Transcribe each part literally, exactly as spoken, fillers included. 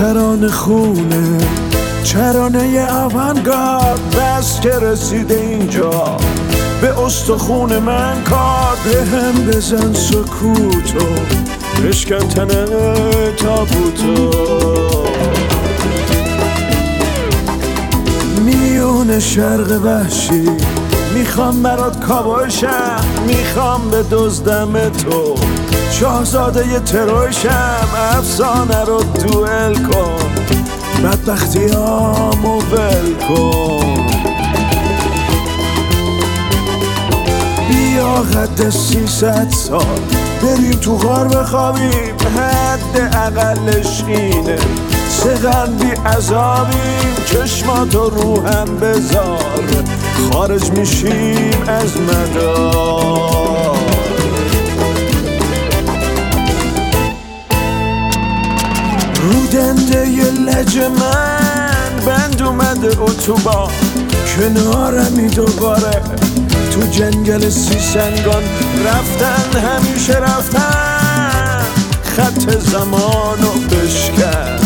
ترانه خونه، ترانه آوانگارد، بس که رسیده اینجا به استخون من کار. به هم بزن سکوتو، بشکن تنه تابوتو، میون شرق وحشی میخوام برات کابوشم، میخوام به دزدم تو شاهزاده ی تروشم. افسانه رو دوئل کن، بدبختیامو ول کن. بیا قد سیصد سال بریم تو غار بخوابیم، حد اقلش اینه سقن بی عذابیم. چشماتو روهم بذار، خارج میشیم از مدار. رودنده ی لج من بند اومده اتوبان، کنارمی دوباره تو جنگل سیسنگان. رفتن همیشه رفتن، خط زمانو بشکن.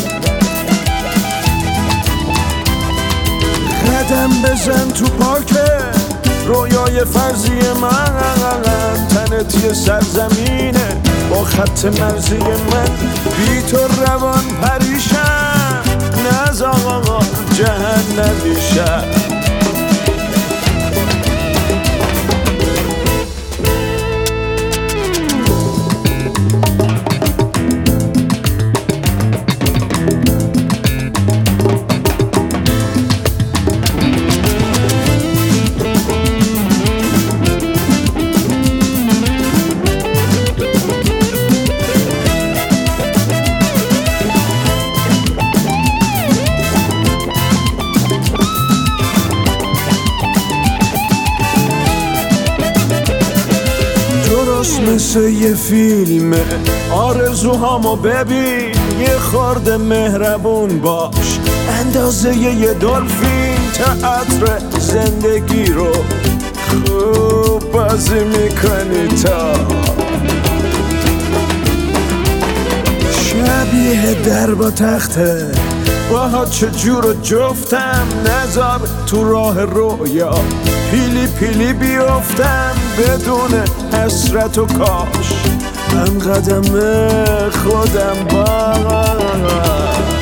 قدم بزن تو پارک رویای فرضی من، تنت یه سرزمینه با خط مرزی من. بی تو روان پریشم، نز آقا جهنمیشم. مثل یه فیلمه، آرزوهامو ببین، یه خورده مهربون باش، اندازه یه دلفین. تئاتر زندگی رو خوب بازی میکنی تا شبیه در با تخته. باهات چجور و جفتم، نذار تو راه رویا پیلی پیلی بیفتم بدون حسرت و کاش. من قدم خودم با